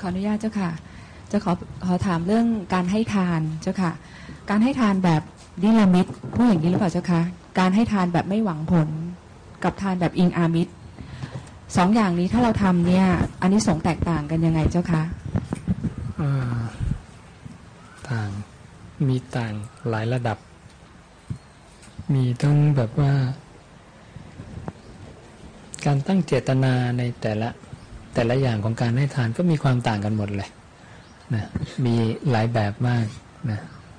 ออนุญาตเจ้าค่ะจะขอถามเรื่องการให้ทานเจ้าค่ะการให้ทานแบบนิรามิตพูดอย่างนี้หรือเปล่าเจ้าค่ะการให้ทานแบบไม่หวังผลกับทานแบบอิงอามิตรสองอย่างนี้ถ้าเราทำเนี่ยอานิสงส์แตกต่างกันยังไงเจ้าคะต่างมีต่างหลายระดับมีต้องแบบว่าการตั้งเจตนาในแต่ละอย่างของการให้ทานก็มีความต่างกันหมดเลยนะมีหลายแบบมากนะ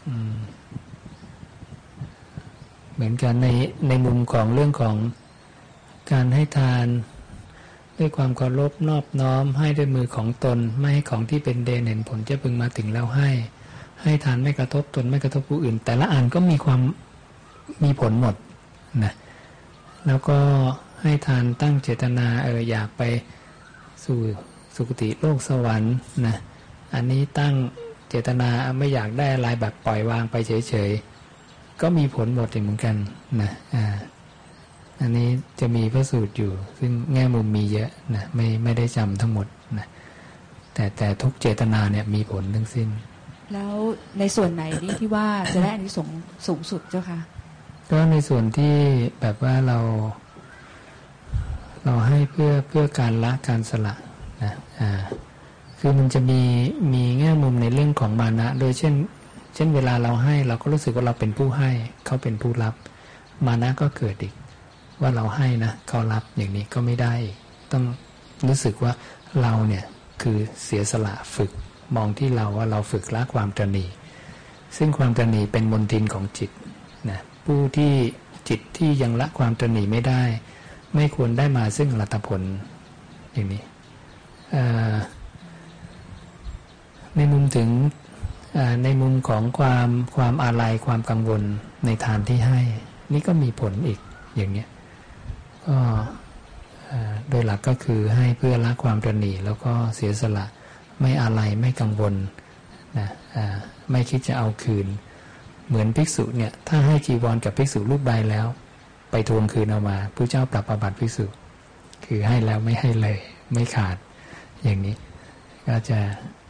เหมือนกันในมุมของเรื่องของการให้ทานด้วยความเคารพนอบน้อมให้ด้วยมือของตนไม่ให้ของที่เป็นเดชเห็นผลจะพึงมาถึงแล้วให้ทานไม่กระทบตนไม่กระทบผู้อื่นแต่ละอันก็มีผลหมดนะแล้วก็ให้ทานตั้งเจตนาอยากไปสู่สุคติโลกสวรรค์นะอันนี้ตั้งเจตนาไม่อยากได้อะไรแบบปล่อยวางไปเฉยๆก็มีผลหมดเหมือนกันนะอันนี้จะมีพระสูตรอยู่ซึ่งแง่มุมมีเยอะนะไม่ได้จำทั้งหมดนะแต่ทุกเจตนาเนี่ยมีผลทั้งสิ้นแล้วในส่วนไหนนี่ที่ว่าจะได้อานิสงส์สูงสุดเจ้าค่ะก็ในส่วนที่แบบว่าเราให้เพื่อการละการสละนะคือมันจะมีแง่มุมในเรื่องของมานะโดยเช่นเวลาเราให้เราก็รู้สึกว่าเราเป็นผู้ให้เขาเป็นผู้รับมานะก็เกิดอีกว่าเราให้นะเขารับอย่างนี้ก็ไม่ได้ต้องรู้สึกว่าเราเนี่ยคือเสียสละฝึกมองที่เราว่าเราฝึกละความตระหนี่ซึ่งความตระหนี่เป็นมลทินของจิตนะผู้ที่จิตที่ยังละความตระหนี่ไม่ได้ไม่ควรได้มาซึ่งอรหัตผลอย่างนี้ในมุมของความอาลัยความกังวลในทานที่ให้นี่ก็มีผลอีกอย่างเนี้ยก็โดยหลักก็คือให้เพื่อละความตระหนี่แล้วก็เสียสละไม่อาลัยไม่กังวลนะไม่คิดจะเอาคืนเหมือนภิกษุเนี่ยถ้าให้จีวรกับภิกษุรูปใดแล้วไปทวงคืนเอามาพระเจ้าปรับอาบัติภิกษุคือให้แล้วไม่ให้เลยไม่ขาดอย่างนี้ก็จะ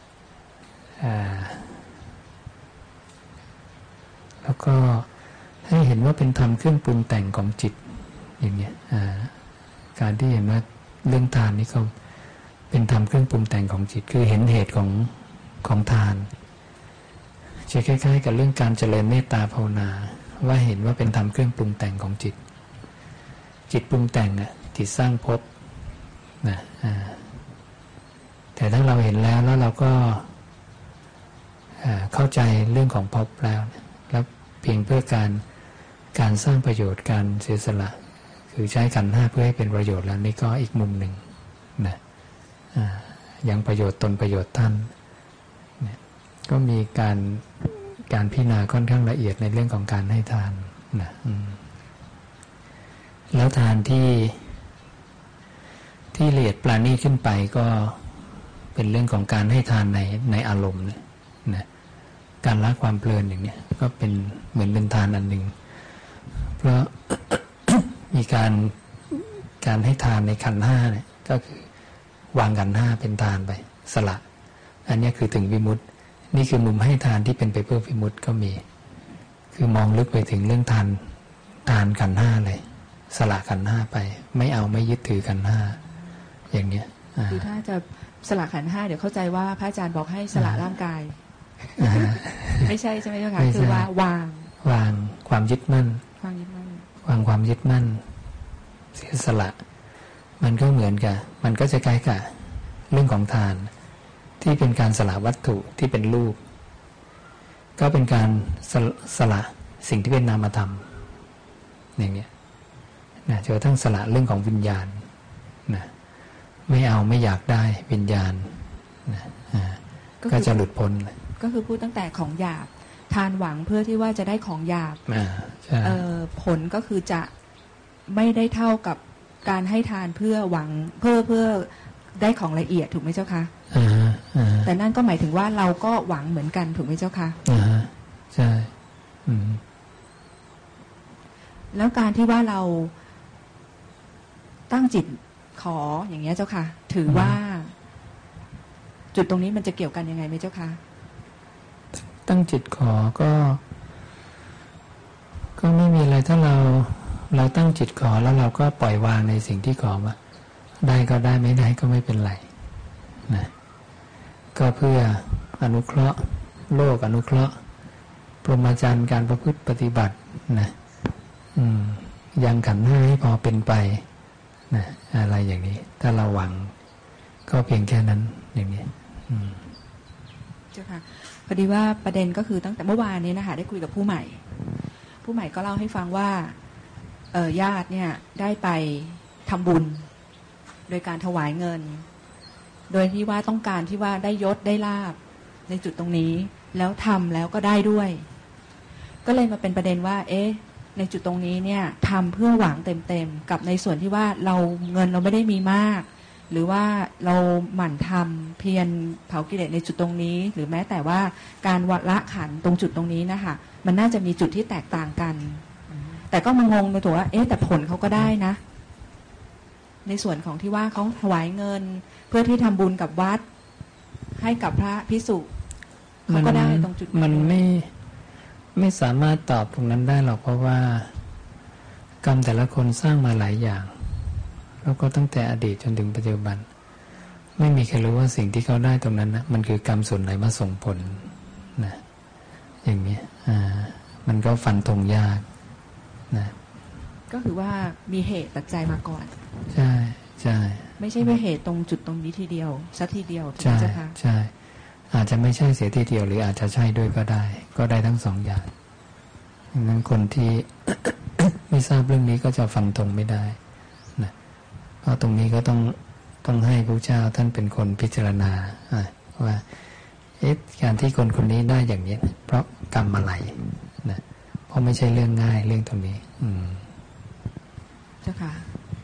แล้วก็ให้เห็นว่าเป็นธรรมเครื่องปรุงแต่งของจิตอย่างเงี้ยการที่เห็นว่าเรื่องทานนี่ก็เป็นธรรมเครื่องปรุงแต่งของจิตคือเห็นเหตุของทานจะคล้ายๆกับเรื่องการเจริญเมตตาภาวนาว่าเห็นว่าเป็นธรรมเครื่องปรุงแต่งของจิตปรุงแต่งน่ะจิตสร้างภพนะแต่ถ้าเราเห็นแล้วเราก็เข้าใจเรื่องของภพแล้วเพียงเพื่อการสร้างประโยชน์การเสียสละคือใช้ขันธ์ห้าเพื่อให้เป็นประโยชน์แล้วนี่ก็อีกมุมหนึ่งนะยังประโยชน์ตนประโยชน์ท่านก็มีการพิจารณาค่อนข้างละเอียดในเรื่องของการให้ทานนะแล้วทานที่ละเอียดปราณีตขึ้นไปก็เป็นเรื่องของการให้ทานในอารมณ์นะการละความเพลินอย่างนี้ก็เป็นเหมือนเป็นทานอันหนึ่งเพราะ มีการให้ทานในขันธ์ห้าเนี่ยก็คือวางขันธ์ห้าเป็นทานไปสละอันนี้คือถึงวิมุตตินี่คือมุมให้ทานที่เป็นไปเพื่อวิมุตติก็มีคือมองลึกไปถึงเรื่องทานขันธ์ห้าเลยสละขันธ์ห้าไปไม่เอาไม่ยึดถือขันธ์ห้าอย่างเนี้ยคือถ้าจะสละขันธ์ห้าเดี๋ยวเข้าใจว่าพระอาจารย์บอกให้สละร่างกายไม่ใช่ใช่ไหมเจ้าค่ะคือว่าวางความยึดมั่นวางความยึดมั่นเสียสละมันก็เหมือนกับมันก็จะคล้ายกับเรื่องของทานที่เป็นการสละวัตถุที่เป็นรูปก็เป็นการสละสิ่งที่เป็นนามธรรมอย่างเงี้ยนะจนกระทั่งสละเรื่องของวิญญาณนะไม่เอาไม่อยากได้วิญญาณนะก็จะหลุดพ้นก็คือพูดตั้งแต่ของหยาบทานหวังเพื่อที่ว่าจะได้ของหยาบผลก็คือจะไม่ได้เท่ากับการให้ทานเพื่อหวังเพื่อได้ของละเอียดถูกไหมเจ้าคะแต่นั่นก็หมายถึงว่าเราก็หวังเหมือนกันถูกไหมเจ้าคะใช่แล้วการที่ว่าเราตั้งจิตขออย่างเงี้ยเจ้าค่ะถือว่าจุดตรงนี้มันจะเกี่ยวกันยังไงไหมเจ้าคะตั้งจิตขอก็ไม่มีอะไรถ้าเราตั้งจิตขอแล้วเราก็ปล่อยวางในสิ่งที่ขอมาได้ก็ได้ไม่ได้ก็ไม่เป็นไรนะก็เพื่ออนุเคราะห์โลกอนุเคราะห์พรหมจรรย์การประพฤติปฏิบัตินะยังขันธ์ห้าให้พอเป็นไปนะอะไรอย่างนี้ถ้าเราหวังก็เพียงแค่นั้นอย่างนี้เจ้าค่ะพอดีว่าประเด็นก็คือตั้งแต่เมื่อวานนี้นะคะได้คุยกับผู้ใหม่ก็เล่าให้ฟังว่าญาติเนี่ยได้ไปทำบุญโดยการถวายเงินโดยที่ว่าต้องการที่ว่าได้ยศได้ลาภในจุดตรงนี้แล้วทำแล้วก็ได้ด้วยก็เลยมาเป็นประเด็นว่าในจุดตรงนี้เนี่ยทำเพื่อหวังเต็มๆกับในส่วนที่ว่าเงินเราไม่ได้มีมากหรือว่าเราหมั่นทำเพียรเผากิเลสในจุดตรงนี้หรือแม้แต่ว่าการละขันตรงจุดตรงนี้นะคะมันน่าจะมีจุดที่แตกต่างกันแต่ก็มางงในตัวว่าแต่ผลเขาก็ได้นะในส่วนของที่ว่าเขาถวายเงินเพื่อที่ทำบุญกับวัดให้กับพระภิกษุเขาก็ได้ตรงจุดมันไม่สามารถตอบตรงนั้นได้หรอกเพราะว่ากรรมแต่ละคนสร้างมาหลายอย่างแล้วก็ตั้งแต่อดีตจนถึงปัจจุบันไม่มีใครรู้ว่าสิ่งที่เขาได้ตรงนั้นนะมันคือกรรมส่วนไหนมาส่งผลนะอย่างนี้มันก็ฟันธงยากนะก็คือว่ามีเหตุปัจจัยมาก่อนใช่ใช่ไม่ใช่ว่าเหตุตรงจุดตรงนี้ทีเดียวซะทีเดียวใช่ใช่อาจจะไม่ใช่เสียทีเดียวหรืออาจจะใช่ด้วยก็ได้ทั้งสองอย่างดังนั้นคนที่ ไม่ทราบเรื่องนี้ก็จะฟันธงไม่ได้นะเพราะตรงนี้ก็ต้องให้พระเจ้าท่านเป็นคนพิจารณาว่าการที่คนนี้ได้อย่างนี้เพราะกรรมอะไรนะเพราะไม่ใช่เรื่องง่ายเรื่องตรงนี้เจ้าค่ะ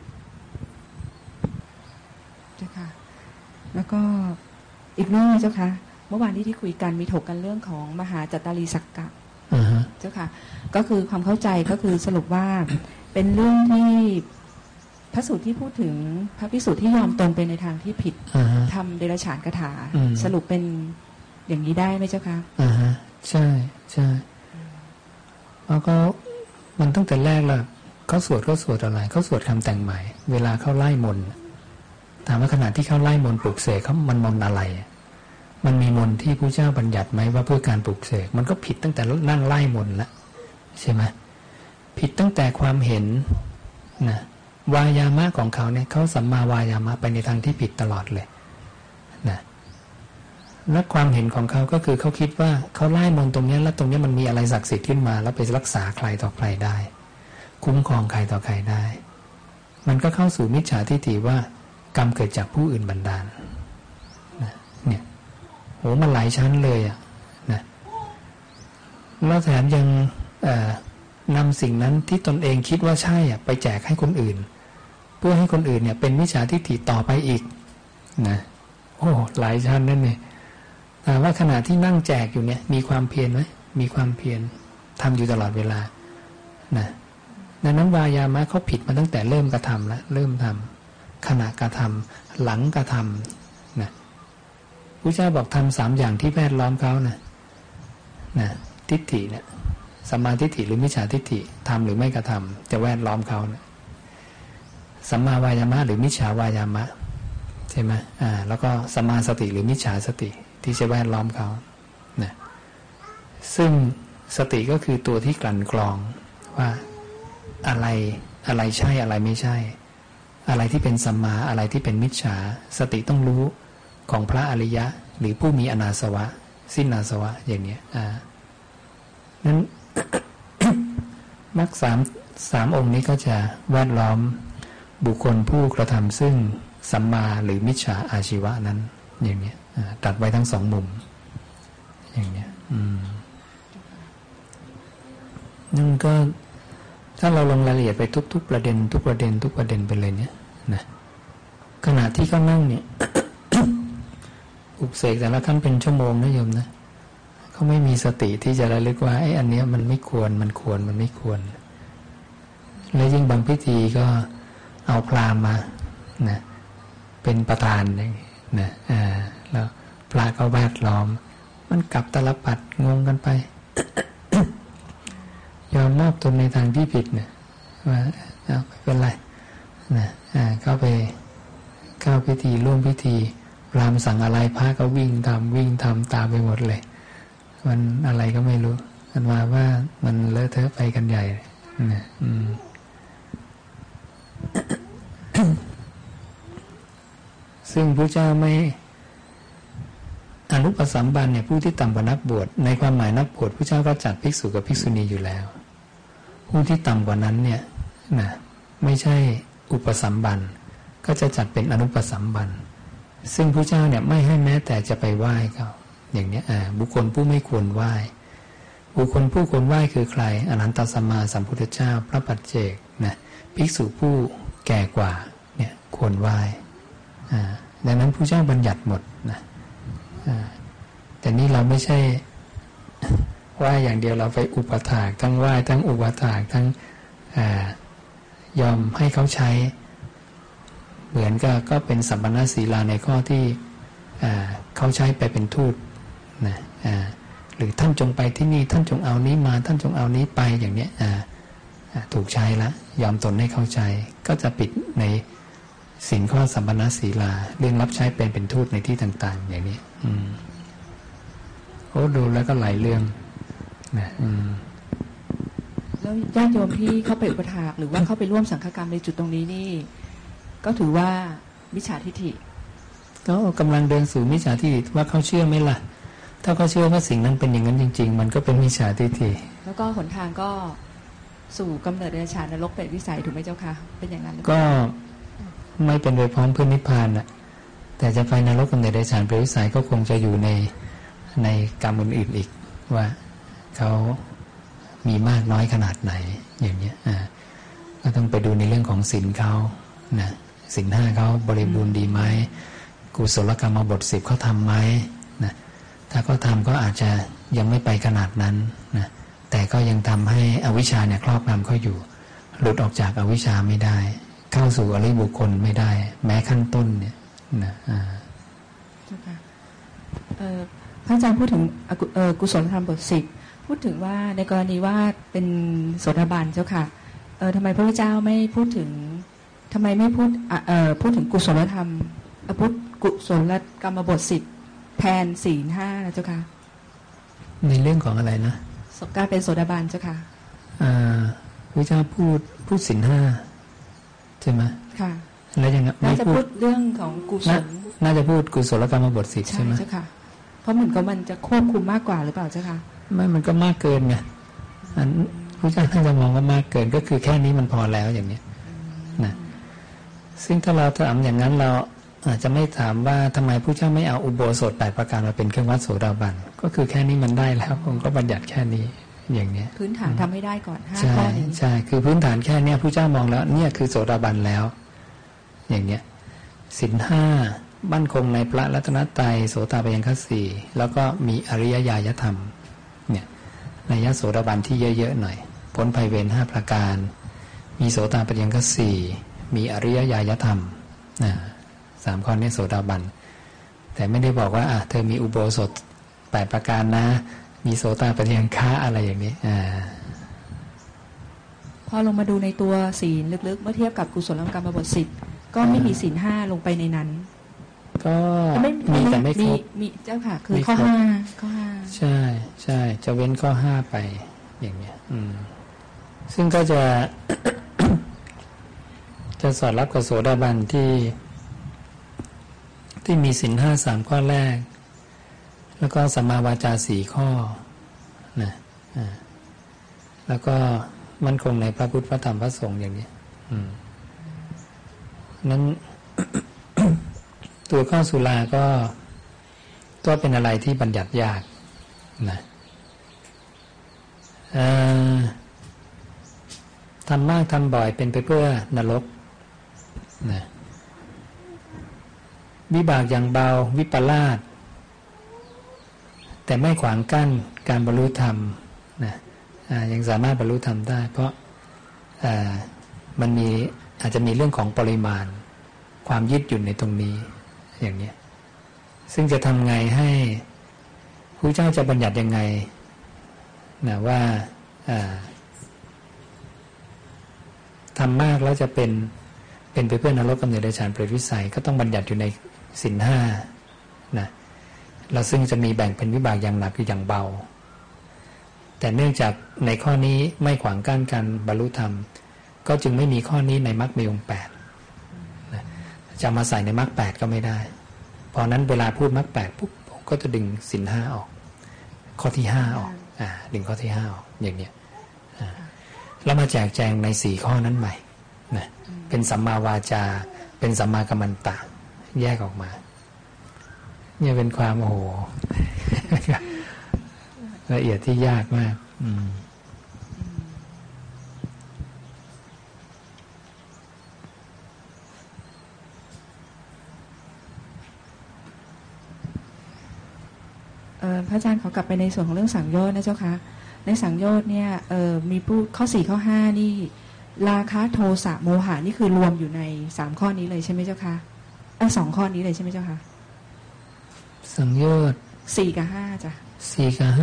เจ้าค่ะแล้วก็อีกเรื่องเจ้าค่ะเมื่อวานที่คุยกันมีถกกันเรื่องของมหาจัตตารีสักกะเจ้าค่ะก็คือความเข้าใจก็คือสรุปว่าเป็นเรื่องที่พระสูตรที่พูดถึงพระภิกษุที่ยอมตนไปในทางที่ผิดทำเดรัจฉานคาถาสรุปเป็นอย่างนี้ได้ไหมเจ้าคะใช่ใช่แล้วก็มันตั้งแต่แรกแล้วเขาสวดอะไรเขาสวดคำแต่งหมายเวลาเขาไล่มนต์ถามว่าขณะที่เขาไล่มนต์ปลุกเสกเขามันมนต์อะไรมันมีมนต์ที่พระเจ้าบัญญัติไหมว่าเพื่อการปลุกเสกมันก็ผิดตั้งแต่นั่งไล่มนต์แล้วใช่ไหมผิดตั้งแต่ความเห็นนะวายามะของเขาเนี่ยเขาสัมมาวายามะไปในทางที่ผิดตลอดเลยนะและความเห็นของเขาก็คือเขาคิดว่าเขาไล่มนต์ตรงนี้แล้วตรงนี้มันมีอะไรศักดิ์สิทธิ์ขึ้นมาแล้วไปรักษาใครต่อใครได้คุ้มครองใครต่อใครได้มันก็เข้าสู่มิจฉาทิฏฐิว่ากรรมเกิดจากผู้อื่นบันดาลเนี่ยโหมันหลายชั้นเลยนะแล้วแถมยังนำสิ่งนั้นที่ตนเองคิดว่าใช่ไปแจกให้คนอื่นเพื่อให้คนอื่นเนี่ยเป็นมิจฉาทิฏฐิต่อไปอีกนะโอ้หลายชั้นนั่นเองแต่ว่าขณะที่นั่งแจกอยู่เนี่ยมีความเพียรไหมมีความเพียรทำอยู่ตลอดเวลานะดังนั้นวายามะเขาผิดมาตั้งแต่เริ่มกระทำแล้วเริ่มทำขณะกระทำหลังกระทำนะพระเจ้าบอกทำ3อย่างที่แวดล้อมเขานะทิฏฐิเนี่ยสัมมาทิฏฐิหรือมิจฉาทิฏฐิทำหรือไม่กระทำจะแวดล้อมเขานะสัมมาวายามะหรือมิจฉาวายามะใช่ไหมแล้วก็สัมมาสติหรือมิจฉาสติที่จะแวดล้อมเขานะซึ่งสติก็คือตัวที่กลั่นกรองว่าอะไรใช่อะไรไม่ใช่อะไรที่เป็นสัมมาอะไรที่เป็นมิจฉาสติต้องรู้ของพระอริยะหรือผู้มีอนาสวะสิ้นอาสวะอย่างนี้นั้น มรรคสามองค์นี้ก็จะแวดล้อมบุคคลผู้กระทำซึ่งสัมมาหรือมิจฉาอาชีวะนั้นอย่างนี้ตัดไว้ทั้งสองมุมอย่างนี้นั่นก็ถ้าเราลงรายละเอียดไปทุกประเด็นไปเลยเนี่ยนะขณะที่เขานั่งเนี่ย ปลุกเสกแต่ละขั้นเป็นชั่วโมงนะโยมนะเขาไม่มีสติที่จะระลึกว่าไอ้อันเนี้ยมันไม่ควรมันควรมันไม่ควรและยิ่งบางพิธีก็เอาพราหมณ์มานะเป็นประธานนะแล้วพพระก็แวดล้อมมันกลับตลปัดงงกันไป ยอมมอบตนในทางที่ผิดเนี่ยว่าไม่เป็นไรนะเข้าพิธีร่วมพิธีรามสั่งอะไรพระก็วิ่งทำตามไปหมดเลยมันอะไรก็ไม่รู้กันว่ามันเลอะเทอะไปกันใหญ่นะซึ่งพระเจ้าไม่อนุปสัมบันเนี่ยผู้ที่ต่ำกว่านักบวชในความหมายนักบวชพระเจ้าก็จัดภิกษุกับภิกษุณีอยู่แล้วผู้ที่ต่ำกว่านั้นเนี่ยนะไม่ใช่อุปสัมบันก็จะจัดเป็นอนุปสัมบันซึ่งพระเจ้าเนี่ยไม่ให้แม้แต่จะไปไหว้เขาอย่างนี้บุคคลผู้ไม่ควรไหว้บุคคลผู้ควรไหว้คือใครอรหันตสัมมาสัมพุทธเจ้าพระปัจเจกนะภิกษุผู้แก่กว่าเนี่ยควรไหว้ดังนั้นพระเจ้าบัญญัติหมดนะแต่นี่เราไม่ใช่ไหว้อย่างเดียวเราไปอุปถากทั้งไหว้ทั้งอุปถากทั้งยอมให้เขาใช้เหมือนก็เป็นสัมปันนศีลาในข้อที่เขาใช้ไปเป็นทูตนะหรือท่านจงไปที่นี่ท่านจงเอานี้มาท่านจงเอานี้ไปอย่างเนี้ยถูกใช้ละยอมตนให้เขาใช้ก็จะปิดในศีลข้อสัมปันนศีลาเรื่องรับใช้เป็นทูตในที่ต่างๆอย่างนี้โอ้ดูแล้วก็หลายเรื่องนะแล้วญาติโยมที่เข้าไปอุปถากหรือว่าเข้าไปร่วมสังฆกรรมในจุดตรงนี้นี่ก็ถือว่ามิจฉาทิฏฐิก็กำลังเดินสู่มิจฉาทิฏฐิว่าเขาเชื่อไหมล่ะถ้าเขาเชื่อว่าสิ่งนั้นเป็นอย่างนั้นจริงๆมันก็เป็นมิจฉาทิฏฐิแล้วก็หนทางก็สู่กำเนิดเดรัจฉานนรกเปรตวิสัยถูกไหมเจ้าคะเป็นอย่างนั้นก็ไม่เป็นไปพร้อมเพื่อนิพพานน่ะแต่จะไปนรกกำเนิดเดรัจฉานเปรตวิสัยก็คงจะอยู่ในกรรมอื่นๆอีกว่าเขามีมากน้อยขนาดไหนอย่างเนี้ยก็ต้องไปดูในเรื่องของศีลเขานะศีล 5เขาบริบูรณ์ดีไหมกุศลกรรมบท 10เขาทำไหมนะถ้าเขาทำก็อาจจะยังไม่ไปขนาดนั้นนะแต่ก็ยังทำให้อวิชชาเนี่ยครอบงำเขาอยู่หลุดออกจากอวิชชาไม่ได้เข้าสู่อริยบุคคลไม่ได้แม้ขั้นต้นเนี่ยนะพระอาจารย์พูดถึงกุศลธรรมบท 10พูดถึงว่าในกรณีว่าเป็นโสดาบันเจ้าค่ะทำไมพระพุทธเจ้าไม่พูดถึงทำไมไม่พูดถึงกุศลธรรมพูดกุศลกรรมบท 10แทนศีล 5นะเจ้าค่ะในเรื่องของอะไรนะการเป็นโสดาบันเจ้าค่ะพระเจ้าพูดศีล 5ใช่ไหมค่ะแล้วยังน่าจะพูดเรื่องของกุศลน่าจะพูดกุศลกรรมบท 10ใช่ไหมเจ้าค่ะเพราะเหมือนกับมันจะควบคุมมากกว่าหรือเปล่าเจ้าค่ะไม่มันก็มากเกินไงพระเจ้าท่านจะมองว่ามากเกินก็คือแค่นี้มันพอแล้วอย่างนี้นะซึ่งถ้าเราถามอย่างนั้นเราอาจจะไม่ถามว่าทำไมพระเจ้าไม่เอาอุโบสถ8ประการมาเป็นเครื่องวัดโสดาบันก็คือแค่นี้มันได้แล้วผมก็บัญญัติแค่นี้อย่างนี้พื้นฐานทำให้ได้ก่อน5ข้อนี้ใช่คือพื้นฐานแค่นี้พระเจ้ามองแล้วเนี่ยคือโสดาบันแล้วอย่างเนี้ยศีล 5มั่นคงในพระรัตนตรัยโสตาปัฏฐานขันธ์ 4แล้วก็มีอริยญาณธรรมเนี่ยในยโสดาบันที่เยอะๆหน่อยพ้นภัยเวร5ประการมีโสตาปัฏฐานขันธ์ 4มีอริยญาณธรรม3ข้อนี้โสดาบันแต่ไม่ได้บอกว่าเธอมีอุโบสถ8ประการนะมีโสตาปัฏฐานขันธ์อะไรอย่างนี้พอลงมาดูในตัวศีลลึกๆเมื่อเทียบกับกุศลกรรมบท 10ก็ไม่มีศีล 5ลงไปในนั้นก็มีแต่ไม่ครบมีเจ้าค่ะคือข้อ5ใช่จะเว้นข้อ5ไปอย่างเนี้ยซึ่งก็จะ จะสอดรับกับโสดาบันที่มีศีล 5 3ข้อแรกแล้วก็สัมมาวาจา4ข้อนะแล้วก็มั่นคงในพระพุทธพระธรรมพระสงฆ์อย่างนี้นั้น ตัวข้อสุราก็เป็นอะไรที่บัญญัติยากนะทำมากทำบ่อยเป็นไปเพื่อนรกนะวิบากอย่างเบาวิปลาสแต่ไม่ขวางกั้นการบรรลุธรรมนะยังสามารถบรรลุธรรมได้เพราะมันอาจจะมีเรื่องของปริมาณความยึดอยู่ในตรงนี้อย่างนี้ซึ่งจะทำไงให้พระเจ้าจะบัญญัติยังไงนะว่าทำมากแล้วจะเป็นไปเพื่อนรกกำเนิดเดรัจฉานเปรตวิสัยก็ต้องบัญญัติอยู่ในศีลห้านะแล้วซึ่งจะมีแบ่งเป็นวิบากอย่างหนักหรืออย่างเบาแต่เนื่องจากในข้อนี้ไม่ขวางกั้นการบรรลุธรรมก็จึงไม่มีข้อนี้ในมรรคมีองค์8นะจะมาใส่ในมรรค8ก็ไม่ได้เพราะนั้นเวลาพูดมรรค8ปุ๊บผมก็จะดึงศีลห้าออกข้อที่5ออกดึงข้อที่5ออกอย่างเนี้ยแล้วมาแจกแจงใน4ข้อนั้นใหม่นะเป็นสัมมาวาจาเป็นสัมมากัมมันตะแยกออกมาเนี่ยเป็นความโอ้โห ละเอียดที่ยากมากพระอาจารย์ขอกลับไปในส่วนของเรื่องสังโยชน์นะเจ้าคะในสังโยชน์เนี่ยมีพูดข้อ4ข้อ5นี่ราคะโทสะโมหะนี่คือรวมอยู่ใน3ข้อนี้เลยใช่ไหมเจ้าคะ2ข้อนี้เลยใช่ไหมเจ้าคะสังโยชน์ 4กับ5จ้ะ 4กับ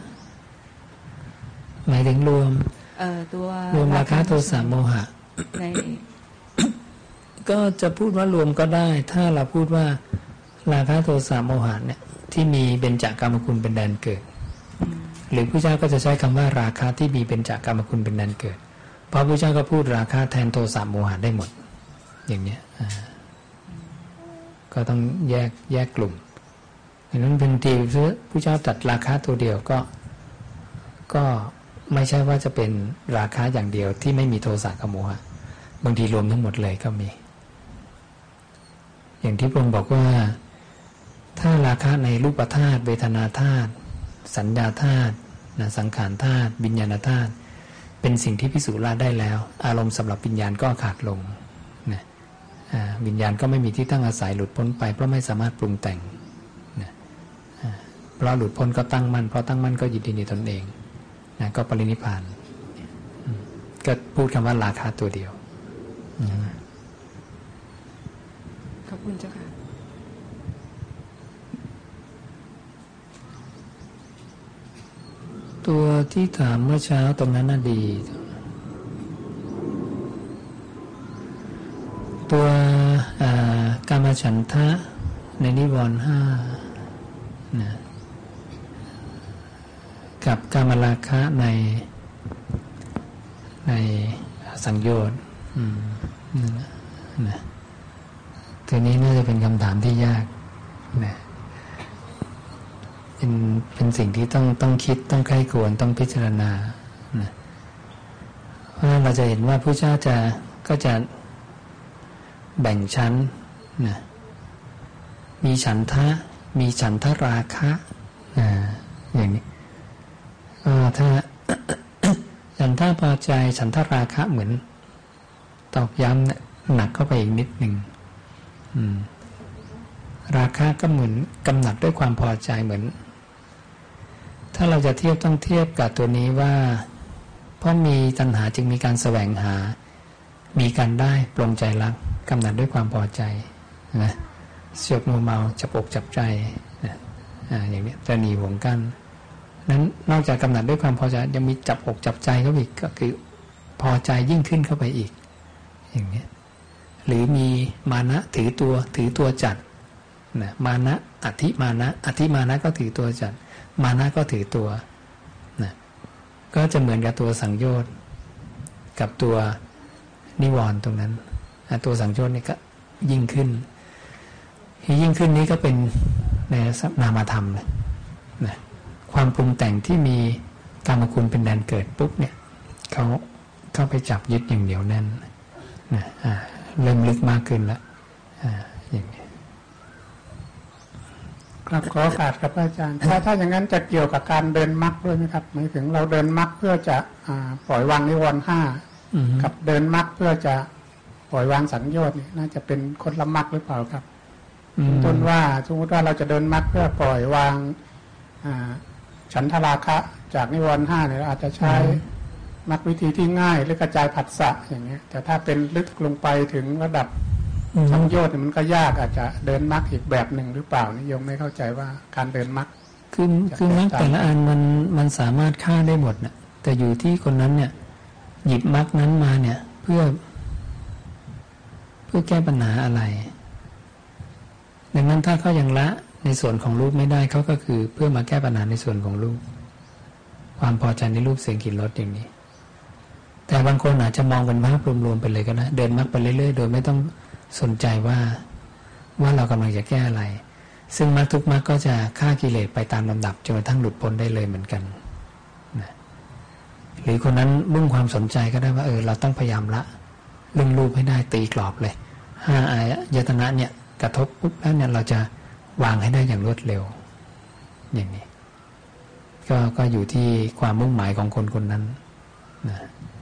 5หมายถึงรวมตัวรวมราคะโทสะโมหะในก็จะพูดว่ารวมก็ได้ถ้าเราพูดว่าราคะโทสะโมหะเนี่ยที่มีเบญจากามคุณเป็นแดนเกิดหรือพระเจ้าก็จะใช้คำว่าราคะที่มีเบญจากามคุณเป็นแดนเกิดเพราะพระเจ้าก็พูดราคะแทนโทสะโมหะได้หมดอย่างเนี้ยก็ต้องแยกกลุ่มดังนั้นเป็นทีพระเจ้าตัดราคะตัวเดียวก็ไม่ใช่ว่าจะเป็นราคะอย่างเดียวที่ไม่มีโทสะกับโมหะบางทีรวมทั้งหมดเลยก็มีอย่างที่พระองค์บอกว่าถ้าราคะในรูปธาตุเวทนาธาตุสัญญาธาตุสังขารธาตุวิญญาณธาตุเป็นสิ่งที่พิสูจน์ละได้แล้วอารมณ์สำหรับวิญญาณก็ขาดลงนะวิญญาณก็ไม่มีที่ตั้งอาศัยหลุดพ้นไปเพราะไม่สามารถปรุงแต่งนะเพราะหลุดพ้นก็ตั้งมั่นเพราะตั้งมั่นก็ยินดีในตนเองนะก็ปรินิพพานก็พูดคำว่าราคะตัวเดียวขอบคุณเจ้าค่ะตัวที่ถามเมื่อเช้าตรงนั้นน่ะดีตัวกามฉันทะในนิวรณ์5นะกับกามราคะในสังโยชน์นะตัวนี้น่าจะเป็นคำถามที่ยากนะเป็นสิ่งที่ต้องคิดต้องใคร่ครวญต้องพิจารณานะเพราะเราจะเห็นว่าพระเจ้าก็จะแบ่งชั้นนะมีฉันทะมีฉันทราคะอย่างนี้ถ้า ฉันทะพอใจฉันทราคะเหมือนตอกย้ำหนักเข้าไปอีกนิดหนึ่งราคะก็เหมือนกำหนัดด้วยความพอใจเหมือนถ้าเราจะเทียบต้องเทียบกับตัวนี้ว่าเพราะมีตัณหาจึงมีการแสวงหามีการได้ปลงใจรักกำหนัดด้วยความพอใจนะเสียบมัวเมาจับอกจับใจอย่างนี้ตระหนี่ห่วงกั้นนั้นนอกจากกำหนัดด้วยความพอใจยังมีจับอกจับใจเข้าไปอีกก็คือพอใจยิ่งขึ้นเข้าไปอีกอย่างนี้หรือมีมานะถือตัวจัดนะมานะอธิมานะก็ถือตัวจัดมานะก็ถือตัวนะก็จะเหมือนกับตัวสังโยชน์กับตัวนิวรณ์ตรงนั้นตัวสังโยชน์นี่ก็ยิ่งขึ้นนี้ก็เป็นในนามธรรมนะความปรุงแต่งที่มีกามคุณเป็นแดนเกิดปุ๊บเนี่ยเขาเข้าไปจับยึดอย่างเหนียวแน่นนะเริ่มลึกมากขึ้นแล้วอย่างนี้ครับขอโอกาสครับอาจารย์ถ้าอย่างนั้นจะเกี่ยวกับการเดินมรรคด้วยไหมครับหมายถึงเราเดินมรรคเพื่อจะปล่อยวางนิวรณ์5กับเดินมรรคเพื่อจะปล่อยวางสังโยชน์นี่น่าจะเป็นคนละมรรคหรือเปล่าครับต้นว่าสมมติว่าเราจะเดินมรรคเพื่อปล่อยวางฉันทราคะจากนิวรณ์5เนี่ยอาจจะใช้มรรควิธีที่ง่ายหรือกระจายผัสสะอย่างเงี้ยแต่ถ้าเป็นลึกลงไปถึงระดับสังโยชน์มันก็ยากอาจจะเดินมรรคอีกแบบหนึ่งหรือเปล่านิยมไม่เข้าใจว่าการเดินมรรคคือมรรคแต่ละอันมันสามารถฆ่าได้หมดนะแต่อยู่ที่คนนั้นเนี่ยหยิบมรรคนั้นมาเนี่ยเพื่อแก้ปัญหาอะไรดังนั้นถ้าเขายังละในส่วนของรูปไม่ได้เขาก็คือเพื่อมาแก้ปัญหาในส่วนของรูปความพอใจในรูปเสียงกลิ่นรสอย่างนี้แต่บางคนอาจจะมองเป็นภาพรวมๆไปเลยก็ได้เดินมรรคไปเรื่อยๆโดยไม่ต้องสนใจว่าเรากำลังจะแก้อะไรซึ่งมรรคทุกมรรคก็จะฆ่ากิเลสไปตามลำดับจนกระทั่งหลุดพ้นได้เลยเหมือนกันนะหรือคนนั้นมุ่งความสนใจก็ได้ว่าเราต้องพยายามละเรื่องรูปให้ได้ตีกรอบเลย5อายตนะเนี่ยกระทบปุ๊บแล้วเนี่ยเราจะวางให้ได้อย่างรวดเร็วอย่างนี้ก็อยู่ที่ความมุ่งหมายของคนคนนั้นนะ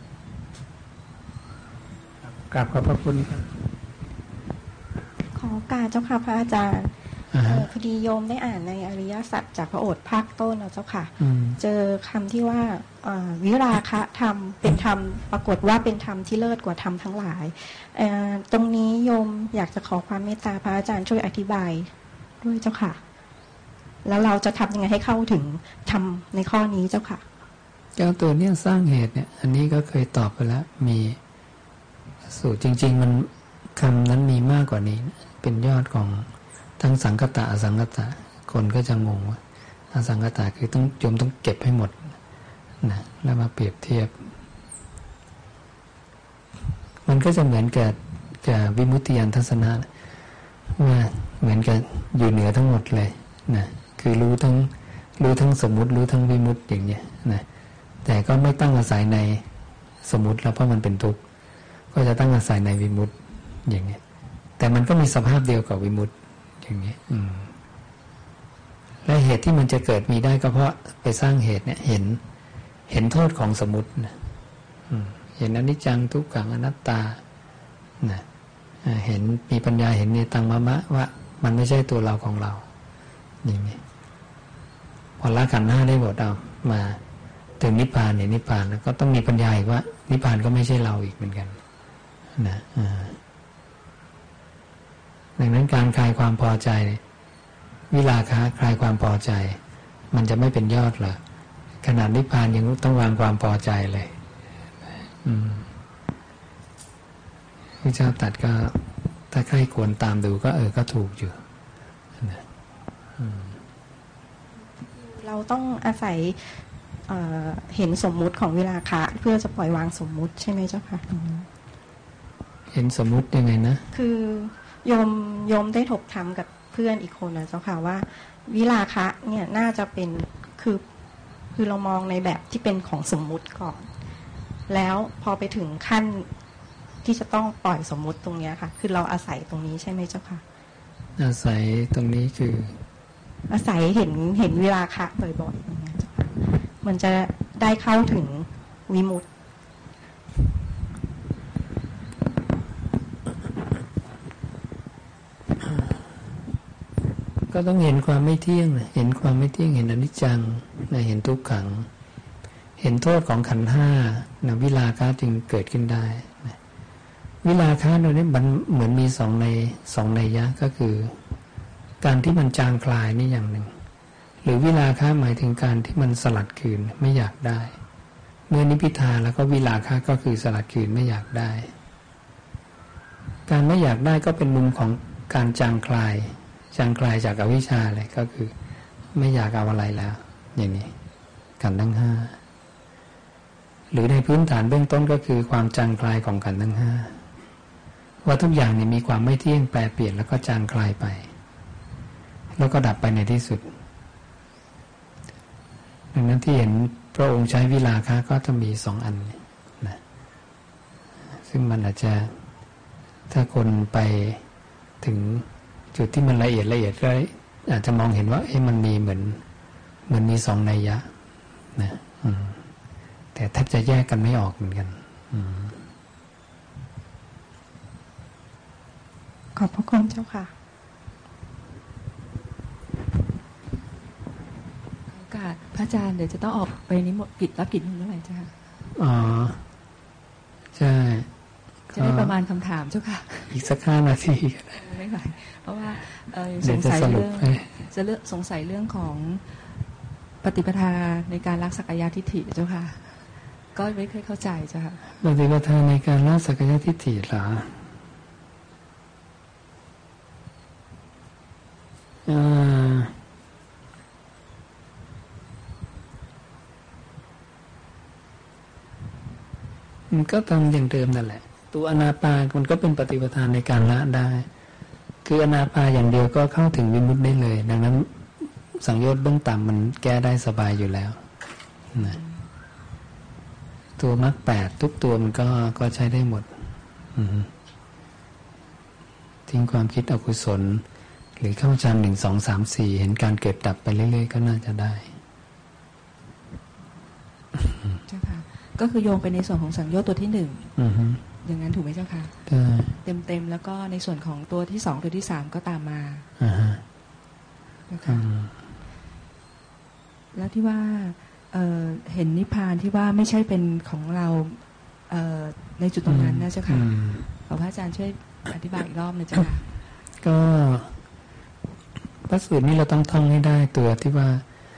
กราบขอบพระคุณครับขอการเจ้าค่ะพระอาจารย์พอดีโยมได้อ่านในอริยสัจจากพระโอษฐ์ภาคต้นนะเจ้าค่ะเจอคำที่ว่าวิราคะธรรมเป็นธรรมปรากฏว่าเป็นธรรมที่เลิศกว่าธรรมทั้งหลายตรงนี้โยมอยากจะขอความเมตตาพระอาจารย์ช่วยอธิบายด้วยเจ้าค่ะแล้วเราจะทำยังไงให้เข้าถึงธรรมในข้อนี้เจ้าค่ะเจ้าตัวนี้สร้างเหตุเนี่ยอันนี้ก็เคยตอบไปแล้วมีสูตรจริงๆมันคำนั้นมีมากกว่านี้เป็นยอดของทั้งสังคตะอสังคตะคนก็จะงงว่าอสังคตะคือต้องโยมต้องเก็บให้หมดนะแล้วมาเปรียบเทียบมันก็จะเหมือนกับวิมุตติญาณทัศนะว่าเหมือนกับอยู่เหนือทั้งหมดเลยนะคือรู้ทั้งสมมุติรู้ทั้งวิมุตติอย่างเงี้ยนะแต่ก็ไม่ตั้งอาศัยในสมมุติแล้วเพราะมันเป็นทุกข์ก็จะตั้งอาศัยในวิมุตติอย่างเงี้ยแต่มันก็มีสภาพเดียวกับวิมุตติอย่างเงี้ยและเหตุที่มันจะเกิดมีได้ก็เพราะไปสร้างเหตุเนี่ยเห็นโทษของสมมุตินะเห็นอนิจจังทุกขังอนัตตานะเห็นมีปัญญาเห็นเนตังมะมะว่ามันไม่ใช่ตัวเราของเราอย่างนี้พอละขันธ์ 5ได้หมดเอามาถึงนิพพานเนี่ยนิพพานก็ต้องมีปัญญาอีกว่านิพพานก็ไม่ใช่เราอีกเหมือนกันนะดังนั้นการคลายความพอใจวิราคะคลายความพอใจมันจะไม่เป็นยอดหรอกขนาดนิพพานยังต้องวางความพอใจเลยพระเจ้าตัดก็ถ้าใครควรตามดูก็ก็ถูกอยู่นะเราต้องอาศัยเห็นสมมุติของวิราคะเพื่อจะปล่อยวางสมมุติใช่ไหมเจ้าค่ะเห็นสมมุติยังไงนะคือโยมได้ถกถามกับเพื่อนอีกคนนะเจ้าค่ะว่าวิราคะเนี่ยน่าจะเป็นคือเรามองในแบบที่เป็นของสมมุติก่อนแล้วพอไปถึงขั้นที่จะต้องปล่อยสมมุติตรงนี้ค่ะคือเราอาศัยตรงนี้ใช่ไหมเจ้าค่ะอาศัยตรงนี้คืออาศัยเห็นวิราคะบ่อยๆอย่างเงี้ยเจ้าค่ะมันจะได้เข้าถึงวิมุตติก็ต้องเห็นความไม่เที่ยงเห็นความไม่เที่ยงเห็นอนิจจังเห็นทุกขังเห็นโทษของขันธ์ 5วิราคะจึงเกิดขึ้นได้วิราคะโดยนี้มันเหมือนมีสองนัยยะก็คือการที่มันจางคลายนี่อย่างหนึ่งหรือวิราคะหมายถึงการที่มันสลัดคืนไม่อยากได้เมื่อนิพพิทาแล้วก็วิราคะก็คือสลัดคืนไม่อยากได้การไม่อยากได้ก็เป็นมุมของการจางคลายจากอวิชชาเลยก็คือไม่อยากเอาอะไรแล้วอย่างนี้ขันธ์ทั้ง 5หรือในพื้นฐานเบื้องต้นก็คือความจางคลายของขันธ์ทั้ง 5ว่าทุกอย่างเนี่ยมีความไม่เที่ยงแปรเปลี่ยนแล้วก็จางคลายไปแล้วก็ดับไปในที่สุดดังนั้นที่เห็นพระองค์ใช้วิราคะก็จะมี2อันนะซึ่งมันอาจจะถ้าคนไปถึงจุดที่มันละเอียดก็อาจจะมองเห็นว่ามันมีเหมือนมี2นัยยะนะแต่แทบจะแยกกันไม่ออกเหมือนกันขอบพระคุณเจ้าค่ะโอกาสพระอาจารย์เดี๋ยวจะต้องออกไปนิมนต์รับกิจนิมนต์เมื่อไหร่จ้ะอ๋อใช่จะได้ประมาณคำถามเจ้าค่ะอีกสัก5 นาทีก็ได้ไม่ไหวเพราะว่าสงสัยเรื่องของปฏิปทาในการละสักกายทิฏฐิเจ้าค่ะก็ไม่เคยเข้าใจเจ้าค่ะปฏิปทาในการละสักกายทิฏฐิเหรอมันก็ทำอย่างเดิมนั่นแหละตัวอนาปามันก็เป็นปฏิปทาในการละได้คืออนาปาอย่างเดียวก็เข้าถึงวิมุตติได้เลยดังนั้นสังโยชน์เบื้องต่ำมันแก้ได้สบายอยู่แล้วนะตัวมรรค8ทุกตัวมันก็ใช้ได้หมดทิ้งความคิดอกุศลหรือเข้าฌาน1 2 3 4เห็นการเกิดดับไปเรื่อยๆก็น่าจะได้เจ้าค่ะก็คือโยงไปในส่วนของสังโยชน์ตัวที่1อย่างนั้นถูกไหมเจ้าค่ะเต็มแล้วก็ในส่วนของตัวที่2ตัวที่3ก็ตามมานะคะแล้วที่ว่าเห็นนิพพานที่ว่าไม่ใช่เป็นของเราในจุดตรงนั้นนะเจ้าค่ะขอพระอาจารย์ช่วยอธิบายอีกรอบหนึ่งเจ้าค่ะก็พระสูตรนี้เราต้องท่องให้ได้ตัวที่ว่า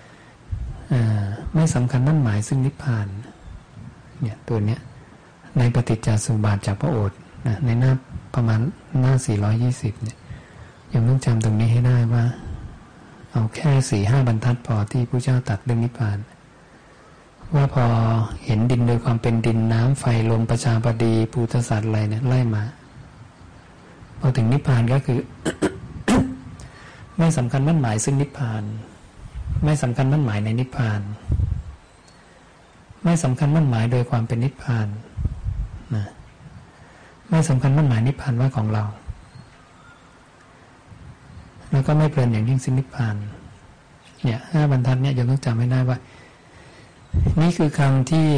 ไม่สำคัญมั่นหมายซึ่งนิพพานเนี่ยตัวเนี้ยในปฏิจจสมุปบาทจากพระโอษฐ์ในหน้าประมาณหน้า420เนี่ยยังต้องจำตรงนี้ให้ได้ว่าเอาแค่ 4-5 บรรทัดพอที่พระเจ้าตรัสเรื่องนิพพานว่าพอเห็นดินโดยความเป็นดินน้ำไฟลมประชาบดีภูตสัตว์อะไรเนี่ยไล่มาพอถึงนิพพานก็คือ ไม่สำคัญมั่นหมายซึ่งนิพพานไม่สำคัญมั่นหมายในนิพพานไม่สำคัญมั่นหมายโดยความเป็นนิพพานนะไม่สำคัญมั่นหมายนิพพานว่าของเราแล้วก็ไม่เพลินอย่างยิ่งซึ่งนิพพานเนี่ย5 บรรทัดเนี่ยยังต้องจำให้ได้ว่านี่คือคำที่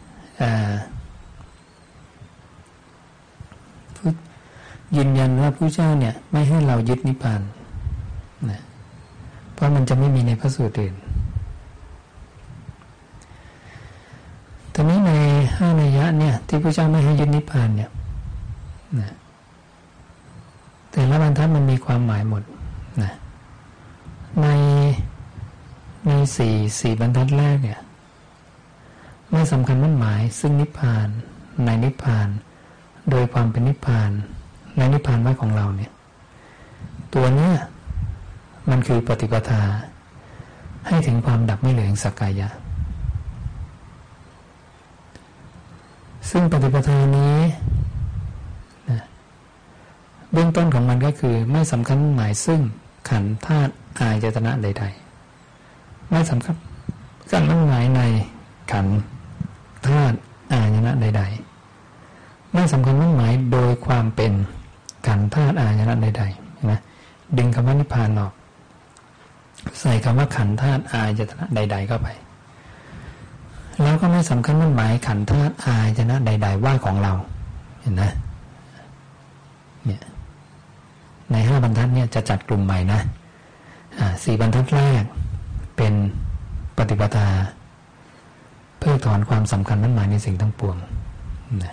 ยืนยันว่าพระเจ้าเนี่ยไม่ให้เรายึดนิพพานนะเพราะมันจะไม่มีในพระสูตรอื่นแต่นี้ใน5 นัยยะเนี่ยที่พระเจ้าไม่ให้ยึดนิพพานเนี่ยนะแต่ละบรรทัดมันมีความหมายหมดนะใน4 บรรทัดแรกเนี่ยไม่สำคัญมั่นหมายซึ่งนิพพานในนิพพานโดยความเป็นนิพพานในนิพพานว่าของเราเนี่ยตัวเนี้ยมันคือปฏิปทาให้ถึงความดับไม่เหลือแห่งสักกายะซึ่งปฏิปทานี้นะเบื้องต้นของมันก็คือไม่สำคัญหมายซึ่งขันธ์ธาตุอายตนะใดๆไม่สำคัญมั่นหมายในขันธ์ธาตุอายตนะใดๆไม่สำคัญมั่นหมายโดยความเป็นขันธ์ธาตุอายตนะใดๆเห็นไหมดึงคำว่านิพพานออกใส่คำว่าขันธ์ธาตุอายตนะใดๆเข้าไปแล้วก็ไม่สำคัญมั่นหมายขันธ์ธาตุอายตนะใดๆว่าของเราเห็นนะเนี่ยใน5 บรรทัดเนี่ยจะจัดกลุ่มใหม่นะ4 บรรทัดแรกเป็นปฏิปทาเพื่อถอนความสำคัญมั่นหมายในสิ่งทั้งปวงนะ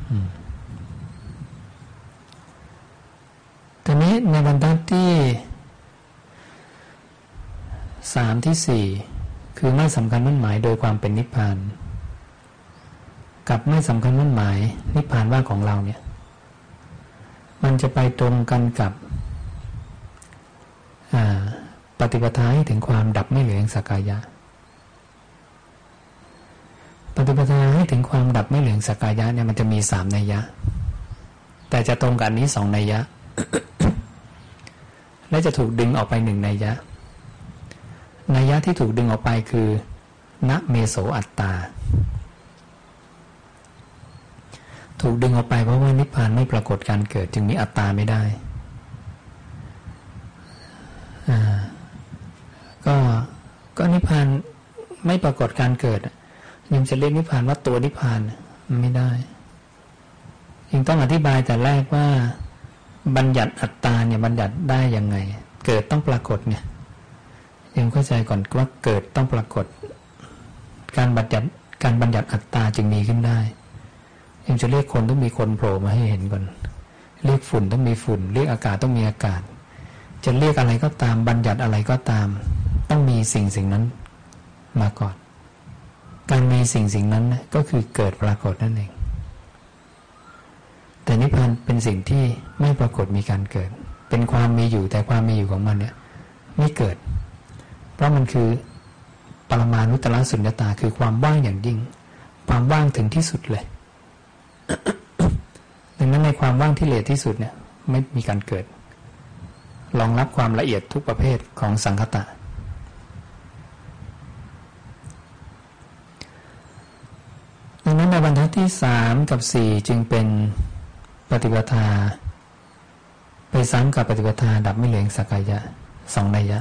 ตอนนี้ในบรรทัดที่3 ที่ 4คือไม่สำคัญมั่นหมายโดยความเป็นนิพพานกับไม่สำคัญมั่นหมายนิพพานว่าของเราเนี่ยมันจะไปตรงกันกับปฏิปทาให้ถึงความดับไม่เหลือแห่งสักกายะปฏิปทาให้ถึงความดับไม่เหลือแห่งสักกายะเนี่ยมันจะมี3 นัยยะแต่จะตรงกันนี้2 นัยยะ และจะถูกดึงออกไป1 นัยยะนัยยะที่ถูกดึงออกไปคือนะเมโสอัตตาถูกดึงออกไปเพราะว่านิพพานไม่ปรากฏการเกิดจึงมีอัตตาไม่ได้ก็นิพพานไม่ปรากฏการเกิดยังจะเรียกนิพพานว่าตัวนิพพานไม่ได้ยังต้องอธิบายแต่แรกว่าบัญญัติอัตตาเนี่ยบัญญัติได้ยังไงเกิดต้องปรากฏเนี่ยยังเข้าใจก่อนว่าเกิดต้องปรากฏการบัญญัติอัตตาจึงมีขึ้นได้ยังจะเรียกคนต้องมีคนโผล่มาให้เห็นก่อนเรียกฝุ่นต้องมีฝุ่นเรียกอากาศต้องมีอากาศจะเรียกอะไรก็ตามบัญญัติอะไรก็ตามต้องมีสิ่งนั้นมาก่อนการมีสิ่งนั้นก็คือเกิดปรากฏนั่นเองแต่นิพพานเป็นสิ่งที่ไม่ปรากฏมีการเกิดเป็นความมีอยู่แต่ความมีอยู่ของมันเนี่ยไม่เกิดเพราะมันคือปรมานุตตรสุญญตาคือความว่างอย่างยิ่งความว่างถึงที่สุดเลย ดังนั้นในความว่างที่ละเอียดที่สุดเนี่ยไม่มีการเกิดรองรับความละเอียดทุกประเภทของสังคตะดังนั้นในบรรทัดที่3กับ4จึงเป็นปฏิปทาไปซ้ำกับปฏิปทาดับไม่เหลือสักกายะ2นัยยะ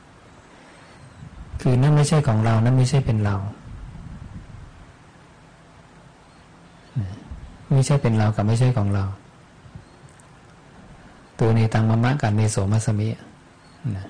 คือนั่นไม่ใช่ของเรานั่นไม่ใช่เป็นเราไม่ใช่เป็นเรากับไม่ใช่ของเราตัวในตังมะมะกับในโสมัสมินะ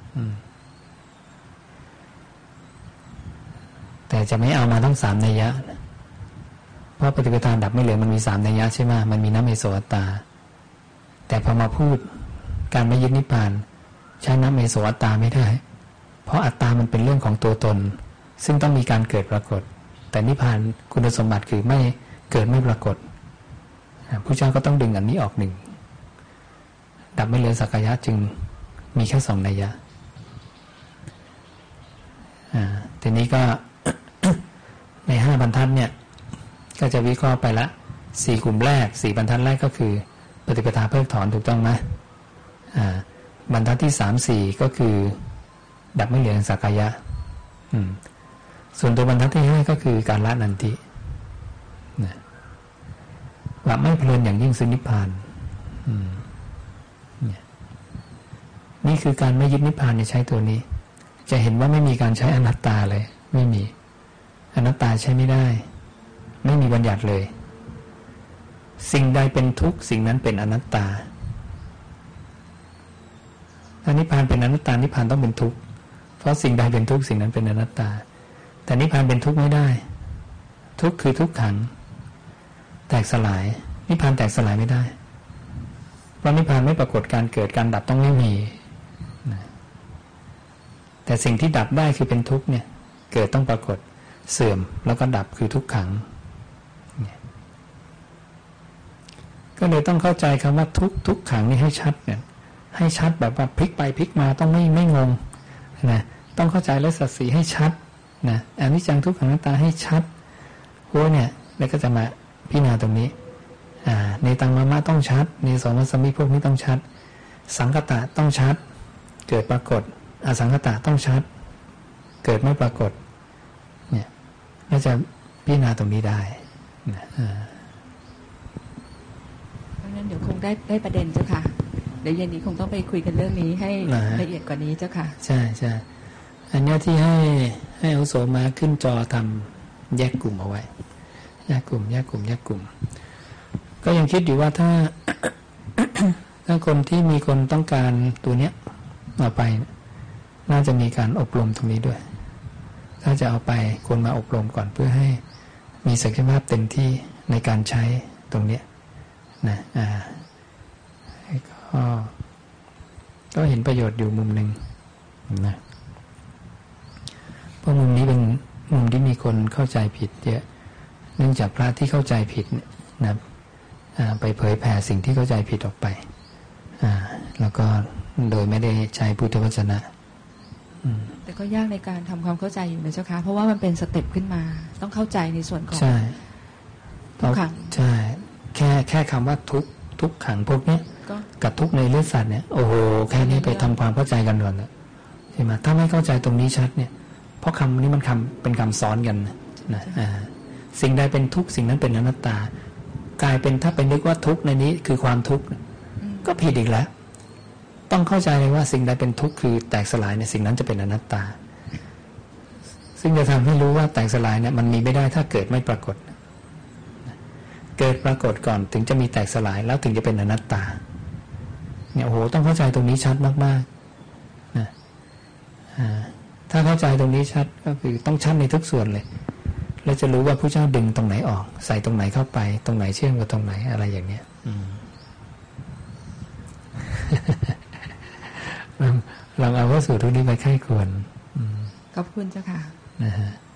แต่จะไม่เอามาทั้ง3นัยยะเพราะปฏิปทาดับไม่เหลือมันมี3นัยยะใช่ไหมมันมีน้ำเมโสอัตตาแต่พอมาพูดการไม่ยึดนิพพานใช้น้ำเมโสอัตตาไม่ได้เพราะอัตตามันเป็นเรื่องของตัวตนซึ่งต้องมีการเกิดปรากฏแต่นิพพานคุณสมบัติคือไม่เกิดไม่ปรากฏพระเจ้าก็ต้องดึงอันนี้ออก1ดับไม่เหลือสักกายะจึงมีแค่2นัยยะทีนี้ก็ ใน5บรรทัดเนี่ยก็จะวิเคราะห์ไปละ4กลุ่มแรก4บรรทัดแรกก็คือปฏิปทาเพิกถอนถูกต้องไหมบรรทัดที่3 4ก็คือดับไม่เหลือสักกายะส่วนตัวบรรทัดที่5ก็คือการละนันทิว่าไม่เพลินอย่างยิ่งซึ่งนิพพานนี่คือการไม่ยึดนิพพานใช้ตัวนี้จะเห็นว่าไม่มีการใช้อนัตตาเลยไม่มีอนัตตาใช้ไม่ได้ไม่มีบัญญัติเลยสิ่งใดเป็นทุกข์สิ่งนั้นเป็นอนัตตาถ้านิพพานเป็นอนัตตานิพพานต้องเป็นทุกข์เพราะสิ่งใดเป็นทุกข์สิ่งนั้นเป็นอนัตตาแต่นิพพานเป็นทุกข์ไม่ได้ทุกข์คือทุกขังแตกสลายนิพพานแตกสลายไม่ได้เพราะนิพพานไม่ปรากฏการเกิดการดับต้องไม่มีแต่สิ่งที่ดับได้คือเป็นทุกข์เนี่ยเกิดต้องปรากฏเสื่อมแล้วก็ดับคือทุกขังก็เลยต้องเข้าใจคำว่าทุกขังนี่ให้ชัดเนี่ยให้ชัดแบบว่าพลิกไปพลิกมาต้องไม่งงนะต้องเข้าใจและสัตสีให้ชัดนะอนิจจังทุกขังอนัตตาให้ชัดโอ้เนี่ยแล้วก็จะมาพิจารณาตรงนี้ในตังมะมะต้องชัดในโสมัสมิพวกนี้ต้องชัดสังคตะต้องชัดเกิดปรากฏอสังคตะต้องชัดเกิดไม่ปรากฏเนี่ยก็จะพิจารณาตรงนี้ได้นะเพราะฉะนั้นเดี๋ยวคงได้ประเด็นเจ้าค่ะเดี๋ยวเย็นนี้คงต้องไปคุยกันเรื่องนี้ให้ละเอียดกว่านี้เจ้าค่ะใช่ใช่อันนี้ที่ให้อาวุโสมาขึ้นจอทำแยกกลุ่มเอาไว้แยกกลุ่มก็ยังคิดอยู่ว่าถ้าคนที่มีคนต้องการตัวเนี้ยเอาไปน่าจะมีการอบรมตรงนี้ด้วยถ้าจะเอาไปคนมาอบรมก่อนเพื่อให้มีศักยภาพเต็มที่ในการใช้ตรงเนี้ยนะก็เห็นประโยชน์อยู่มุมหนึ่งนะเพราะมุมนี้เป็นมุมที่มีคนเข้าใจผิดเยอะเนื่องจากพระที่เข้าใจผิดนะไปเผยแผ่สิ่งที่เข้าใจผิดออกไปแล้วก็โดยไม่ได้ใช้พุทธวจนะแต่ก็ยากในการทำความเข้าใจอยู่นะเจ้าค่ะเพราะว่ามันเป็นสเต็ปขึ้นมาต้องเข้าใจในส่วนของทุกขังใช่แค่คำว่าทุกขังพวกนี้กับทุกในเลือดสัตว์เนี่ยโอ้โหแค่นี้ไปทำความเข้าใจกันก่อนแล้วใช่ไหมถ้าไม่เข้าใจตรงนี้ชัดเนี่ยเพราะคำนี้มันเป็นคำซ้อนกันนะสิ่งใดเป็นทุกสิ่งนั้นเป็นอนัตตากลายเป็นถ้าไปนึกว่าทุกในนี้คือความทุกข์ก็ผิดอีกแล้วต้องเข้าใจเลยว่าสิ่งใดเป็นทุกข์คือแตกสลายในสิ่งนั้นจะเป็นอนัตตาซึ่งจะทำให้รู้ว่าแตกสลายเนี่ยมันมีไม่ได้ถ้าเกิดไม่ปรากฏเกิดปรากฏก่อนถึงจะมีแตกสลายแล้วถึงจะเป็นอนัตตาเนี่ยโอ้โหต้องเข้าใจตรงนี้ชัดมากๆนะถ้าเข้าใจตรงนี้ชัดก็คือต้องชัดในทุกส่วนเลยแล้วจะรู้ว่าพระเจ้าดึงตรงไหนออกใส่ตรงไหนเข้าไปตรงไหนเชื่อมกับตรงไหนอะไรอย่างเนี้ยลองเอาว่าสูตรทุกนี้ไปไข้ควรขอบคุณเจ้าค่ะนะฮะ